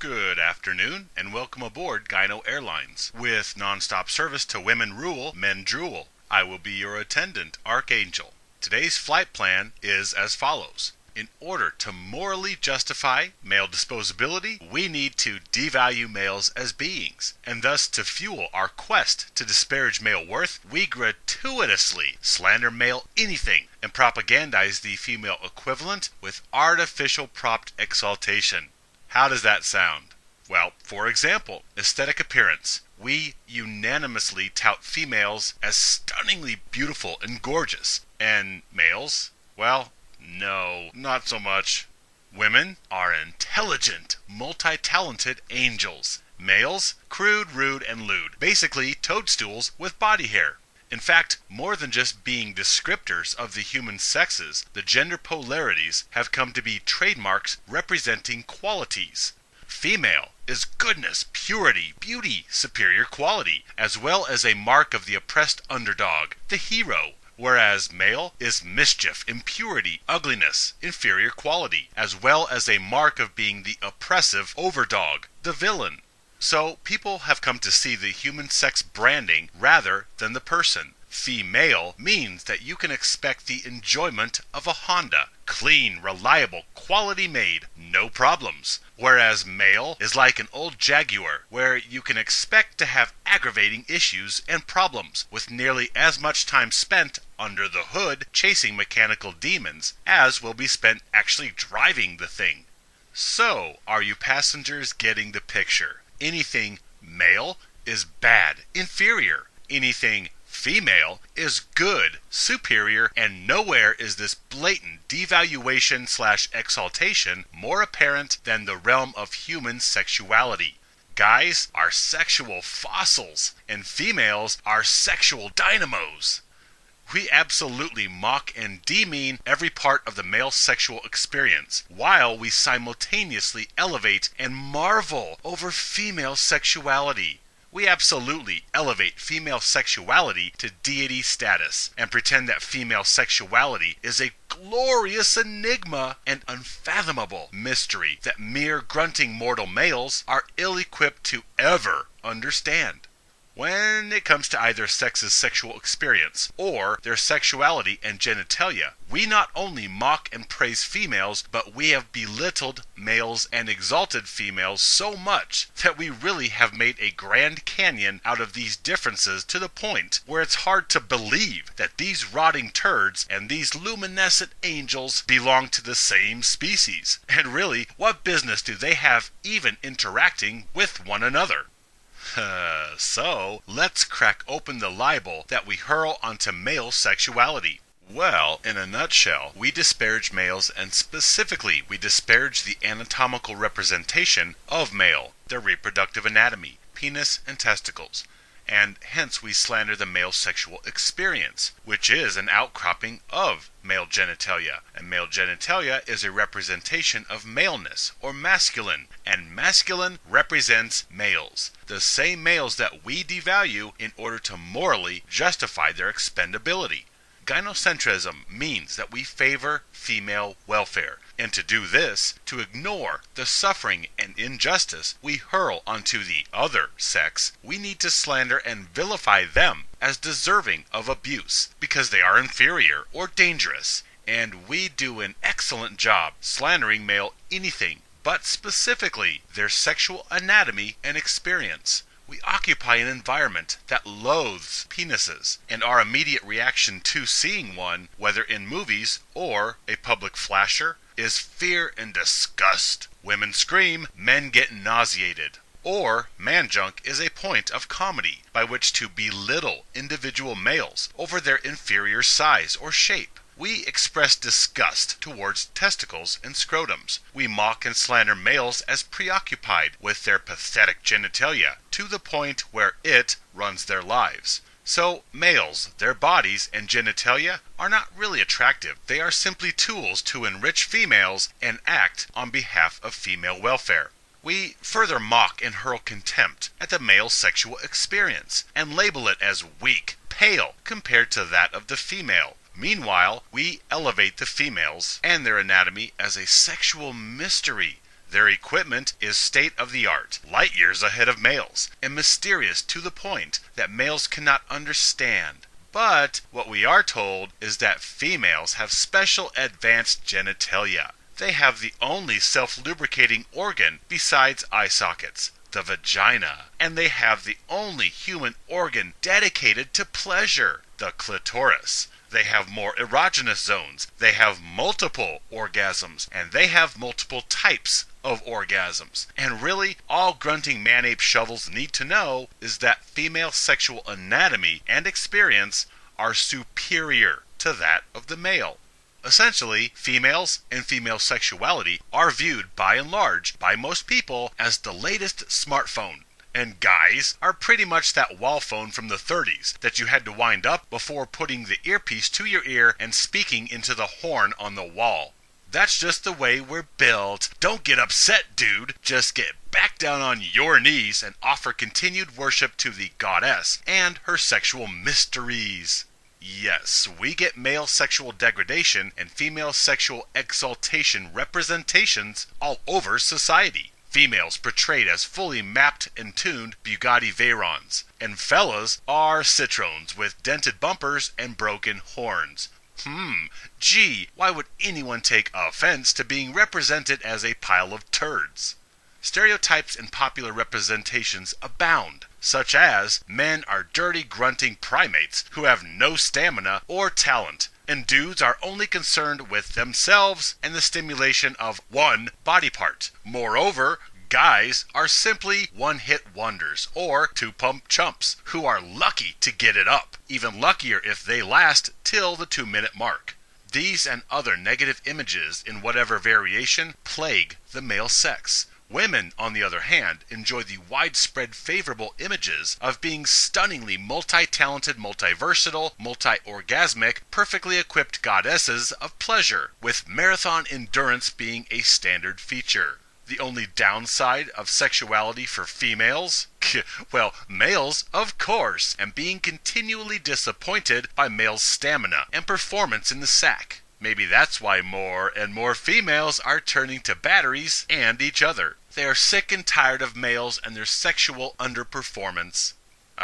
Good afternoon, and welcome aboard Gyno Airlines. With non-stop service to women rule, men drool. I will be your attendant, Archangel. Today's flight plan is as follows. In order to morally justify male disposability, we need to devalue males as beings. And thus, to fuel our quest to disparage male worth, we gratuitously slander male anything and propagandize the female equivalent with artificial propped exaltation. How does that sound? Well, for example, aesthetic appearance. We unanimously tout females as stunningly beautiful and gorgeous. And males? Well, no, not so much. Women are intelligent, multi-talented angels. Males, crude, rude, and lewd. Basically, toadstools with body hair. In fact, more than just being descriptors of the human sexes, the gender polarities have come to be trademarks representing qualities. Female is goodness, purity, beauty, superior quality, as well as a mark of the oppressed underdog, the hero. Whereas male is mischief, impurity, ugliness, inferior quality, as well as a mark of being the oppressive overdog, the villain. So people have come to see the human sex branding rather than the person. Female means that you can expect the enjoyment of a Honda. Clean, reliable, quality made, no problems. Whereas male is like an old Jaguar, where you can expect to have aggravating issues and problems, with nearly as much time spent under the hood chasing mechanical demons as will be spent actually driving the thing. So, are you passengers getting the picture? Anything male is bad, inferior. Anything female is good, superior, and nowhere is this blatant devaluation/exaltation more apparent than the realm of human sexuality. Guys are sexual fossils, and females are sexual dynamos. We absolutely mock and demean every part of the male sexual experience, while we simultaneously elevate and marvel over female sexuality. We absolutely elevate female sexuality to deity status, and pretend that female sexuality is a glorious enigma and unfathomable mystery that mere grunting mortal males are ill-equipped to ever understand. When it comes to either sex's sexual experience or their sexuality and genitalia, we not only mock and praise females, but we have belittled males and exalted females so much that we really have made a Grand Canyon out of these differences, to the point where it's hard to believe that these rotting turds and these luminescent angels belong to the same species. And really, what business do they have even interacting with one another? So, let's crack open the libel that we hurl onto male sexuality. Well, in a nutshell, we disparage males, and specifically we disparage the anatomical representation of male, their reproductive anatomy, penis and testicles, and hence we slander the male sexual experience, which is an outcropping of male genitalia, and male genitalia is a representation of maleness, or masculine, and masculine represents males, the same males that we devalue in order to morally justify their expendability. Gynocentrism means that we favor female welfare, and to do this, to ignore the suffering and injustice we hurl onto the other sex, we need to slander and vilify them as deserving of abuse, because they are inferior or dangerous. And we do an excellent job slandering male anything, but specifically their sexual anatomy and experience. We occupy an environment that loathes penises, and our immediate reaction to seeing one, whether in movies or a public flasher, is fear and disgust. Women scream, men get nauseated. Or man junk is a point of comedy by which to belittle individual males over their inferior size or shape. We express disgust towards testicles and scrotums. We mock and slander males as preoccupied with their pathetic genitalia, to the point where it runs their lives. So males, their bodies and genitalia are not really attractive. They are simply tools to enrich females and act on behalf of female welfare. We further mock and hurl contempt at the male sexual experience, and label it as weak, pale, compared to that of the female. Meanwhile, we elevate the females and their anatomy as a sexual mystery, Their equipment is state-of-the-art, light years ahead of males, and mysterious to the point that males cannot understand. But what we are told is that females have special advanced genitalia. They have the only self-lubricating organ besides eye sockets, the vagina. And they have the only human organ dedicated to pleasure, the clitoris. They have more erogenous zones. They have multiple orgasms. And they have multiple types of orgasms. And really, all grunting man-ape shovels need to know is that female sexual anatomy and experience are superior to that of the male. Essentially, females and female sexuality are viewed by and large by most people as the latest smartphone. And guys are pretty much that wall phone from the 30s that you had to wind up before putting the earpiece to your ear and speaking into the horn on the wall. That's just the way we're built. Don't get upset, dude. Just get back down on your knees and offer continued worship to the goddess and her sexual mysteries. Yes, we get male sexual degradation and female sexual exaltation representations all over society. Females portrayed as fully mapped and tuned Bugatti Veyrons, and fellas are Citroens with dented bumpers and broken horns. Gee, why would anyone take offense to being represented as a pile of turds? Stereotypes and popular representations abound, such as men are dirty grunting primates who have no stamina or talent, and dudes are only concerned with themselves and the stimulation of one body part. Moreover, guys are simply one-hit wonders or two-pump chumps who are lucky to get it up, even luckier if they last till the 2-minute mark. These and other negative images in whatever variation plague the male sex. Women, on the other hand, enjoy the widespread favorable images of being stunningly multi-talented, multi-versatile, multi-orgasmic, perfectly equipped goddesses of pleasure, with marathon endurance being a standard feature. The only downside of sexuality for females? Well, males, of course, and being continually disappointed by males' stamina and performance in the sack. Maybe that's why more and more females are turning to batteries and each other. They are sick and tired of males and their sexual underperformance.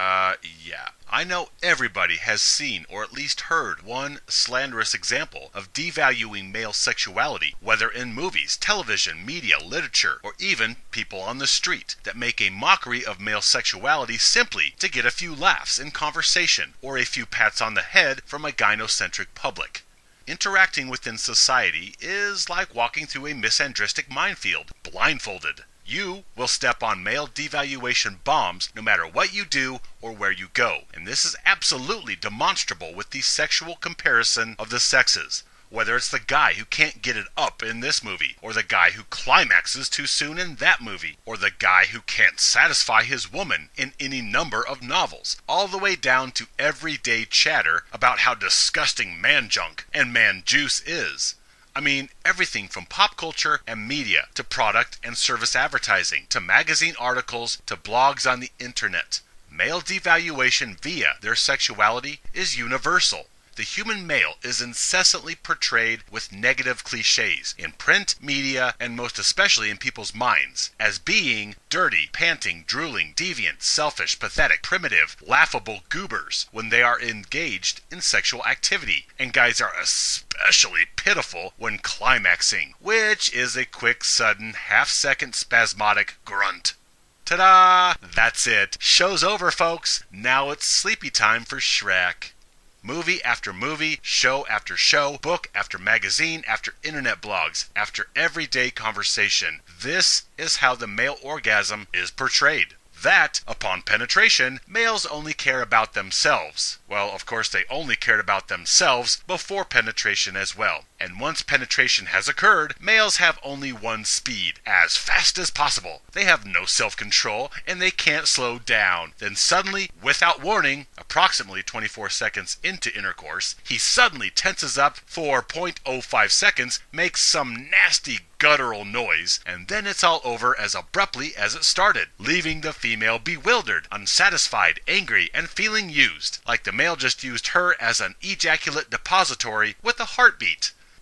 Yeah. I know everybody has seen or at least heard one slanderous example of devaluing male sexuality, whether in movies, television, media, literature, or even people on the street, that make a mockery of male sexuality simply to get a few laughs in conversation or a few pats on the head from a gynocentric public. Interacting within society is like walking through a misandristic minefield, blindfolded. You will step on male devaluation bombs no matter what you do or where you go. And this is absolutely demonstrable with the sexual comparison of the sexes. Whether it's the guy who can't get it up in this movie, or the guy who climaxes too soon in that movie, or the guy who can't satisfy his woman in any number of novels, all the way down to everyday chatter about how disgusting man junk and man juice is. I mean, everything from pop culture and media to product and service advertising to magazine articles to blogs on the internet. Male devaluation via their sexuality is universal. The human male is incessantly portrayed with negative cliches in print, media, and most especially in people's minds as being dirty, panting, drooling, deviant, selfish, pathetic, primitive, laughable goobers when they are engaged in sexual activity. And guys are especially pitiful when climaxing, which is a quick, sudden, half-second spasmodic grunt. Ta-da! That's it. Show's over, folks. Now it's sleepy time for Shrek. Movie after movie, show after show, book after magazine, after internet blogs, after everyday conversation. This is how the male orgasm is portrayed. That, upon penetration, males only care about themselves. Well, of course they only cared about themselves before penetration as well. And once penetration has occurred, males have only one speed, as fast as possible. They have no self-control, and they can't slow down. Then suddenly, without warning, approximately 24 seconds into intercourse, he suddenly tenses up for 0.05 seconds, makes some nasty guttural noise, and then it's all over as abruptly as it started, leaving the female bewildered, unsatisfied, angry, and feeling used, like the male just used her as an ejaculate depository with a heartbeat.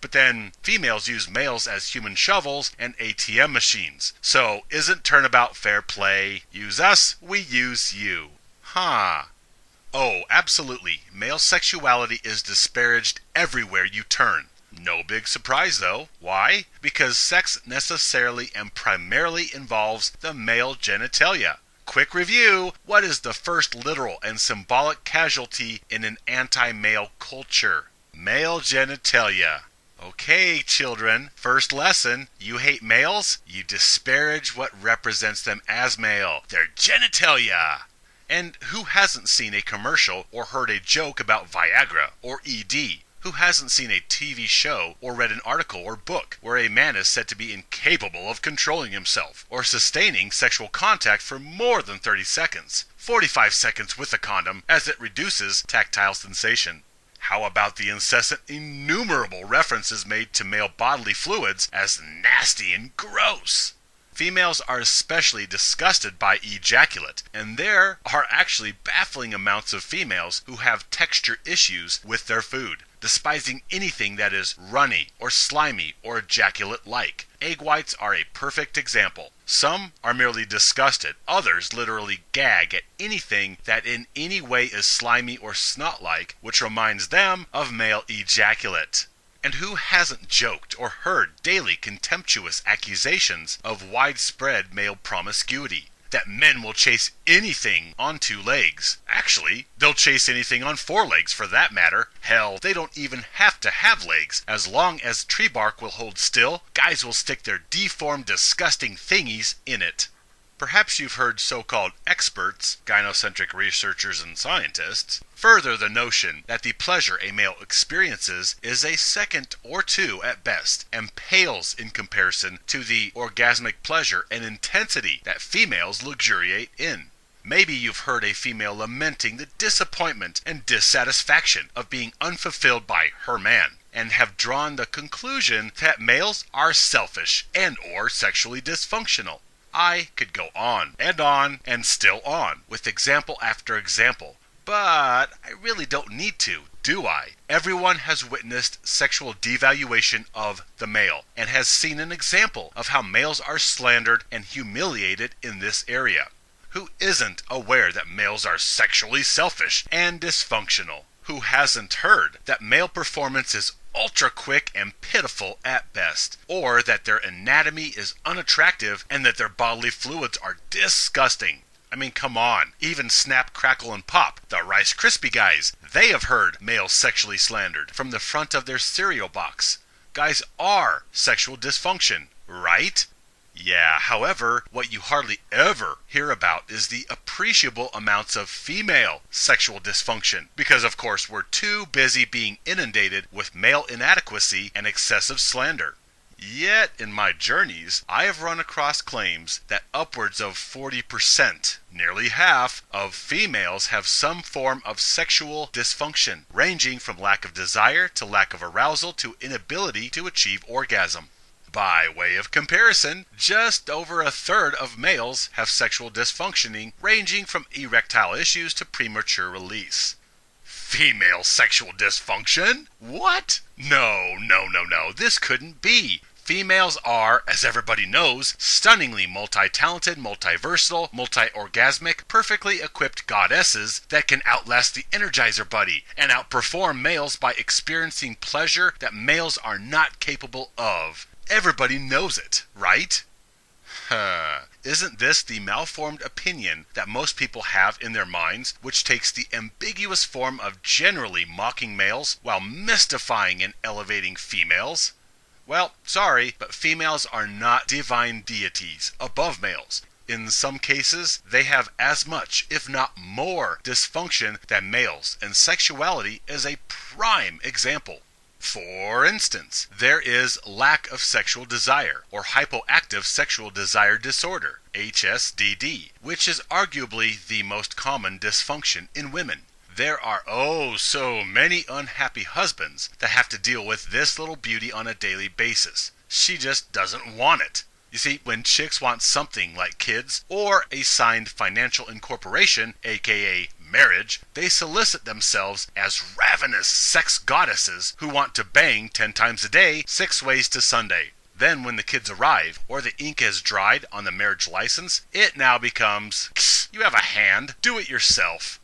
But then females use males as human shovels and ATM machines. So isn't turnabout fair play? Use us, we use you. Huh. Oh, absolutely. Male sexuality is disparaged everywhere you turn. No big surprise though. Why? Because sex necessarily and primarily involves the male genitalia. Quick review. What is the first literal and symbolic casualty in an anti-male culture? Male genitalia. Okay, children, first lesson. You hate males? You disparage what represents them as male. Their genitalia. And who hasn't seen a commercial or heard a joke about Viagra or ED? Who hasn't seen a TV show or read an article or book where a man is said to be incapable of controlling himself or sustaining sexual contact for more than 30 seconds, 45 seconds with a condom, as it reduces tactile sensation? How about the incessant innumerable references made to male bodily fluids as nasty and gross? Females are especially disgusted by ejaculate, and there are actually baffling amounts of females who have texture issues with their food, despising anything that is runny or slimy or ejaculate-like. Egg whites are a perfect example. Some are merely disgusted, others literally gag at anything that in any way is slimy or snot-like, which reminds them of male ejaculate. And who hasn't joked or heard daily contemptuous accusations of widespread male promiscuity? That men will chase anything on 2 legs. Actually, they'll chase anything on 4 legs for that matter. Hell, they don't even have to have legs. As long as tree bark will hold still, guys will stick their deformed, disgusting thingies in it. Perhaps you've heard so-called experts, gynocentric researchers and scientists, further the notion that the pleasure a male experiences is a second or 2 at best, and pales in comparison to the orgasmic pleasure and intensity that females luxuriate in. Maybe you've heard a female lamenting the disappointment and dissatisfaction of being unfulfilled by her man, and have drawn the conclusion that males are selfish and or sexually dysfunctional. I could go on, and still on, with example after example. But I really don't need to, do I? Everyone has witnessed sexual devaluation of the male, and has seen an example of how males are slandered and humiliated in this area. Who isn't aware that males are sexually selfish and dysfunctional? Who hasn't heard that male performance is ultra quick and pitiful at best, or that their anatomy is unattractive and that their bodily fluids are disgusting? I mean, come on. Even Snap, Crackle, and Pop, the Rice Krispie guys, they have heard males sexually slandered from the front of their cereal box. Guys are sexual dysfunction, right? Yeah, however, what you hardly ever hear about is the appreciable amounts of female sexual dysfunction, because of course we're too busy being inundated with male inadequacy and excessive slander. Yet, in my journeys, I have run across claims that upwards of 40%, nearly half, of females have some form of sexual dysfunction, ranging from lack of desire to lack of arousal to inability to achieve orgasm. By way of comparison, just over a third of males have sexual dysfunctioning, ranging from erectile issues to premature release. Female sexual dysfunction? What? No, this couldn't be. Females are, as everybody knows, stunningly multi-talented, multi-versatile, multi-orgasmic, perfectly equipped goddesses that can outlast the Energizer Buddy and outperform males by experiencing pleasure that males are not capable of. Everybody knows it, right? Isn't this the malformed opinion that most people have in their minds, which takes the ambiguous form of generally mocking males while mystifying and elevating females? Well, sorry, but females are not divine deities above males. In some cases, they have as much, if not more, dysfunction than males, and sexuality is a prime example. For instance, there is lack of sexual desire, or hypoactive sexual desire disorder, HSDD, which is arguably the most common dysfunction in women. There are so many unhappy husbands that have to deal with this little beauty on a daily basis. She just doesn't want it. You see, when chicks want something like kids or a signed financial incorporation, aka marriage, they solicit themselves as ravenous sex goddesses who want to bang 10 times a day, 6 ways to Sunday. Then when the kids arrive, or the ink has dried on the marriage license, it now becomes, you have a hand, do it yourself.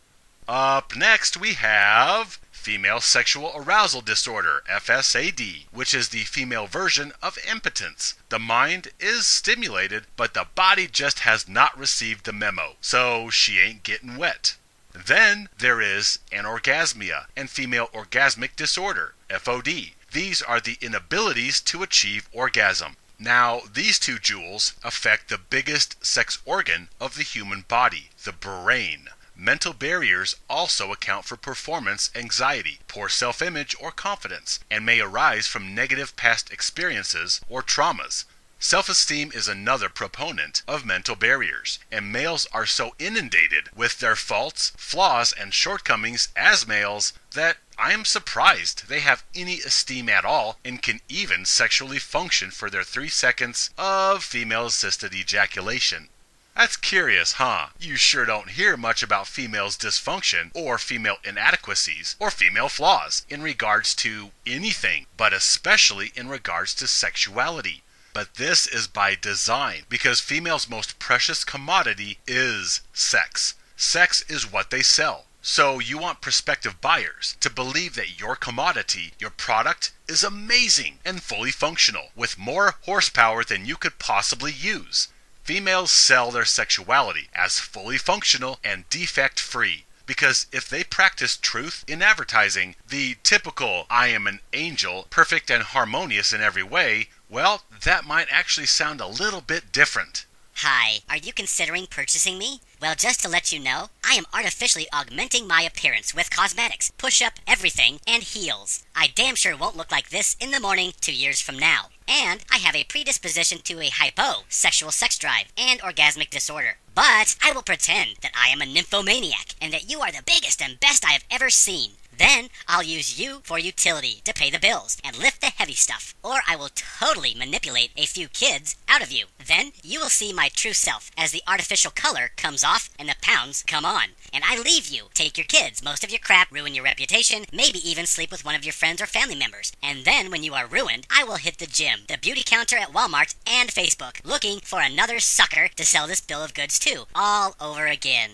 Up next we have female sexual arousal disorder, FSAD, which is the female version of impotence. The mind is stimulated, but the body just has not received the memo, so she ain't getting wet. Then there is anorgasmia and female orgasmic disorder, FOD. These are the inabilities to achieve orgasm. Now, these two jewels affect the biggest sex organ of the human body, the brain. Mental barriers also account for performance anxiety, poor self-image or confidence, and may arise from negative past experiences or traumas. Self-esteem is another proponent of mental barriers, and males are so inundated with their faults, flaws, and shortcomings as males that I am surprised they have any esteem at all and can even sexually function for their 3 seconds of female-assisted ejaculation. That's curious, huh? You sure don't hear much about females' dysfunction or female inadequacies or female flaws in regards to anything, but especially in regards to sexuality. But this is by design, because females' most precious commodity is sex. Sex is what they sell. So you want prospective buyers to believe that your commodity, your product, is amazing and fully functional, with more horsepower than you could possibly use. Females sell their sexuality as fully functional and defect-free, because if they practice truth in advertising, the typical "I am an angel, perfect and harmonious in every way," well, that might actually sound a little bit different. Hi, are you considering purchasing me? Well, just to let you know, I am artificially augmenting my appearance with cosmetics, push-up, everything, and heels. I damn sure won't look like this in the morning 2 years from now. And I have a predisposition to a hypo-sexual sex drive and orgasmic disorder. But I will pretend that I am a nymphomaniac and that you are the biggest and best I have ever seen. Then I'll use you for utility to pay the bills and lift the heavy stuff. Or I will totally manipulate a few kids out of you. Then you will see my true self as the artificial color comes off and the pounds come on. And I leave you, take your kids, most of your crap, ruin your reputation, maybe even sleep with one of your friends or family members. And then when you are ruined, I will hit the gym, the beauty counter at Walmart, and Facebook, looking for another sucker to sell this bill of goods to, all over again.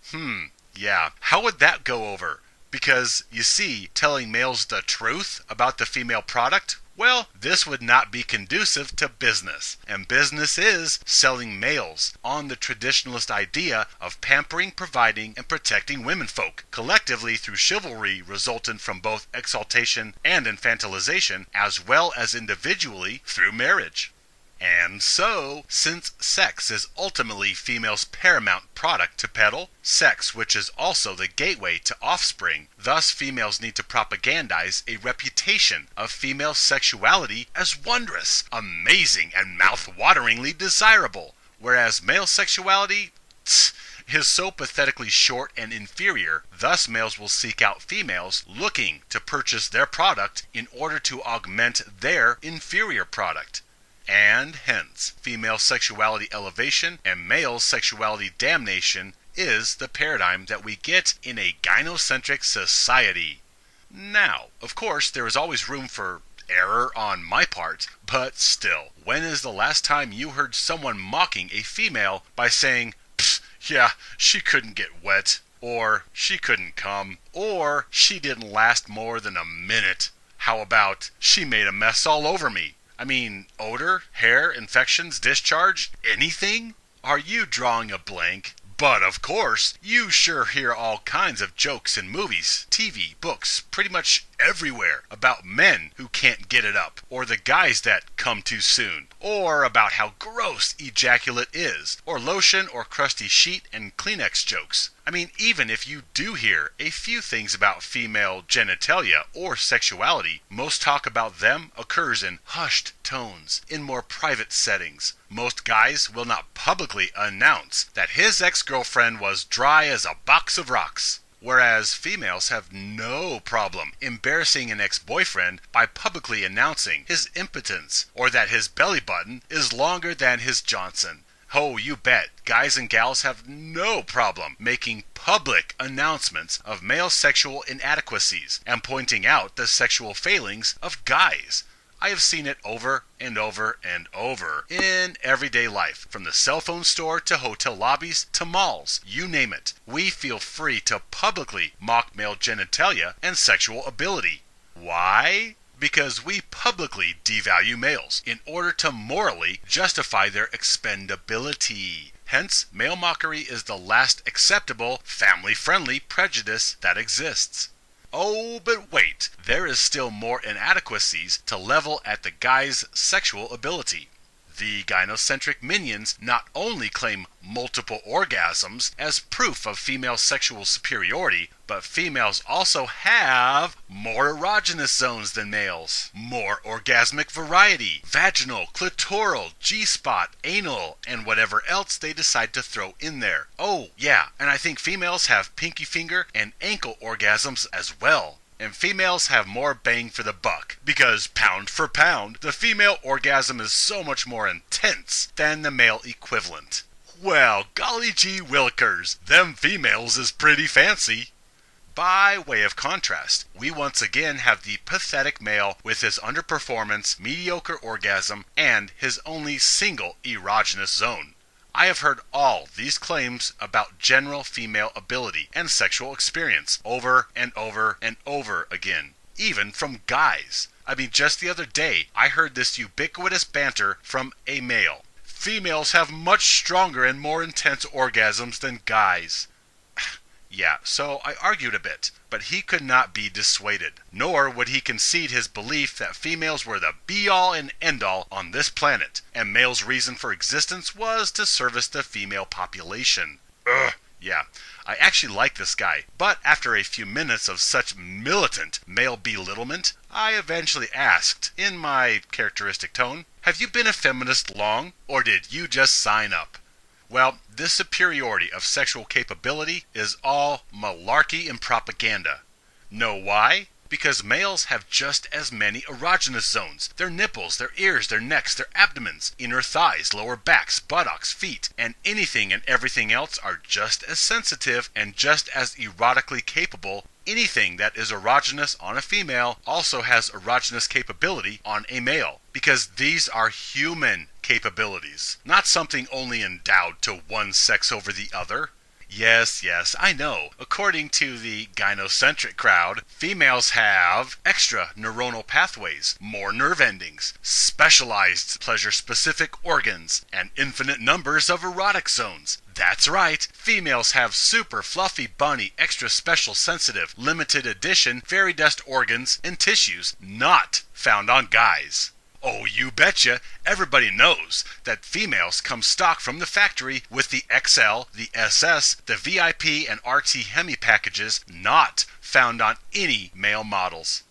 Yeah. How would that go over? Because, you see, telling males the truth about the female product, well, this would not be conducive to business. And business is selling males on the traditionalist idea of pampering, providing, and protecting womenfolk, collectively through chivalry resultant from both exaltation and infantilization, as well as individually through marriage. And so, since sex is ultimately females' paramount product to peddle, sex which is also the gateway to offspring, thus females need to propagandize a reputation of female sexuality as wondrous, amazing, and mouth-wateringly desirable, whereas male sexuality is so pathetically short and inferior, thus males will seek out females looking to purchase their product in order to augment their inferior product. And hence, female sexuality elevation and male sexuality damnation is the paradigm that we get in a gynocentric society. Now, of course, there is always room for error on my part, but still, when is the last time you heard someone mocking a female by saying, yeah, she couldn't get wet, or she couldn't come, or she didn't last more than a minute? How about, she made a mess all over me? I mean, odor, hair, infections, discharge, anything? Are you drawing a blank? But of course, you sure hear all kinds of jokes in movies, TV, books, pretty much everywhere about men who can't get it up, or the guys that come too soon, or about how gross ejaculate is, or lotion or crusty sheet and Kleenex jokes. I mean, even if you do hear a few things about female genitalia or sexuality, most talk about them occurs in hushed tones, in more private settings. Most guys will not publicly announce that his ex-girlfriend was dry as a box of rocks, whereas females have no problem embarrassing an ex-boyfriend by publicly announcing his impotence, or that his belly button is longer than his Johnson. Oh, you bet. Guys and gals have no problem making public announcements of male sexual inadequacies and pointing out the sexual failings of guys. I have seen it over and over and over in everyday life, from the cell phone store to hotel lobbies to malls, you name it. We feel free to publicly mock male genitalia and sexual ability. Why? Because we publicly devalue males in order to morally justify their expendability. Hence, male mockery is the last acceptable, family-friendly prejudice that exists. Oh, but wait, there is still more inadequacies to level at the guy's sexual ability. The gynocentric minions not only claim multiple orgasms as proof of female sexual superiority, but females also have more erogenous zones than males, more orgasmic variety, vaginal, clitoral, G-spot, anal, and whatever else they decide to throw in there. Oh, yeah, and I think females have pinky finger and ankle orgasms as well. And females have more bang for the buck, because pound for pound, the female orgasm is so much more intense than the male equivalent. Well, golly gee willikers, them females is pretty fancy. By way of contrast, we once again have the pathetic male with his underperformance, mediocre orgasm, and his only single erogenous zone. I have heard all these claims about general female ability and sexual experience over and over and over again, even from guys. I mean, just the other day, I heard this ubiquitous banter from a male. Females have much stronger and more intense orgasms than guys. Yeah, so I argued a bit, but he could not be dissuaded, nor would he concede his belief that females were the be-all and end-all on this planet, and males' reason for existence was to service the female population. Yeah, I actually like this guy, but after a few minutes of such militant male belittlement, I eventually asked, in my characteristic tone, "Have you been a feminist long, or did you just sign up?" Well, this superiority of sexual capability is all malarkey and propaganda. Know why? Because males have just as many erogenous zones. Their nipples, their ears, their necks, their abdomens, inner thighs, lower backs, buttocks, feet, and anything and everything else are just as sensitive and just as erotically capable. Anything that is erogenous on a female also has erogenous capability on a male, because these are human capabilities, not something only endowed to one sex over the other. Yes, I know. According to the gynocentric crowd, females have extra neuronal pathways, more nerve endings, specialized pleasure-specific organs, and infinite numbers of erotic zones. That's right, females have super fluffy, bunny, extra special sensitive, limited edition fairy dust organs and tissues not found on guys. Oh, you betcha, everybody knows that females come stock from the factory with the XL, the SS, the VIP, and RT Hemi packages not found on any male models.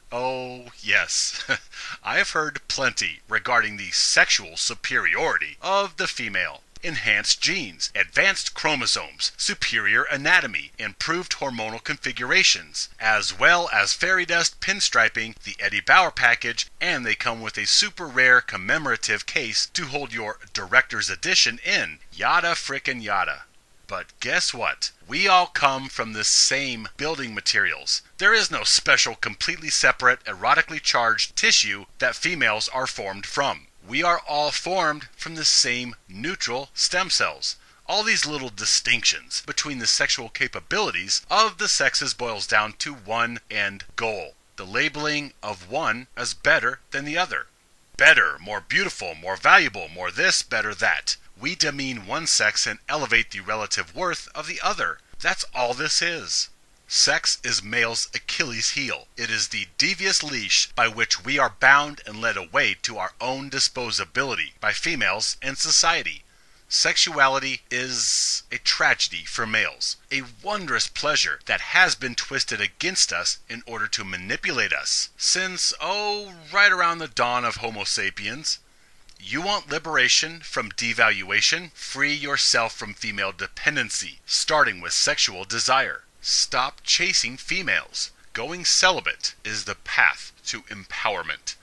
Oh, yes, I have heard plenty regarding the sexual superiority of the female. Enhanced genes, advanced chromosomes, superior anatomy, improved hormonal configurations, as well as fairy dust pinstriping, the Eddie Bauer package, and they come with a super rare commemorative case to hold your director's edition in. Yada frickin' yada. But guess what? We all come from the same building materials. There is no special, completely separate, erotically charged tissue that females are formed from. We are all formed from the same neutral stem cells. All these little distinctions between the sexual capabilities of the sexes boils down to one end goal: the labeling of one as better than the other. Better, more beautiful, more valuable, more this, better that. We demean one sex and elevate the relative worth of the other. That's all this is. Sex is male's Achilles heel. It is the devious leash by which we are bound and led away to our own disposability by females and society. Sexuality is a tragedy for males, a wondrous pleasure that has been twisted against us in order to manipulate us since, right around the dawn of Homo sapiens. You want liberation from devaluation? Free yourself from female dependency, starting with sexual desire. Stop chasing females. Going celibate is the path to empowerment.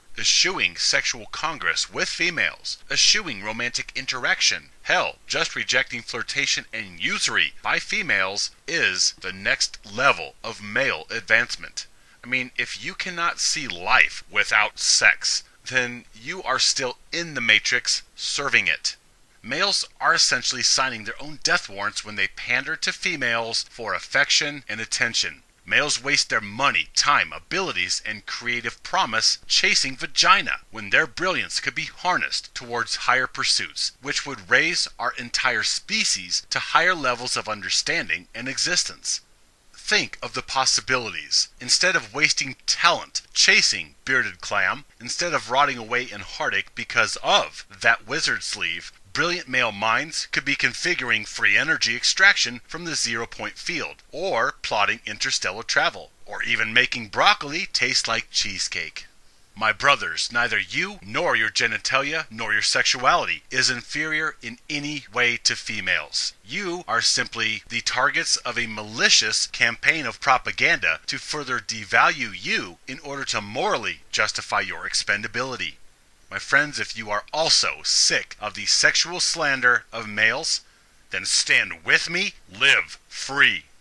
eschewing sexual congress with females, eschewing romantic interaction. Hell, just rejecting flirtation and usury by females is the next level of male advancement. I mean, if you cannot see life without sex, then you are still in the matrix serving it. Males are essentially signing their own death warrants when they pander to females for affection and attention. Males waste their money, time, abilities, and creative promise chasing vagina when their brilliance could be harnessed towards higher pursuits, which would raise our entire species to higher levels of understanding and existence. Think of the possibilities. Instead of wasting talent chasing bearded clam, instead of rotting away in heartache because of that wizard sleeve, brilliant male minds could be configuring free energy extraction from the 0-point field, or plotting interstellar travel, or even making broccoli taste like cheesecake. My brothers, neither you nor your genitalia nor your sexuality is inferior in any way to females. You are simply the targets of a malicious campaign of propaganda to further devalue you in order to morally justify your expendability. My friends, if you are also sick of the sexual slander of males, then stand with me, live free.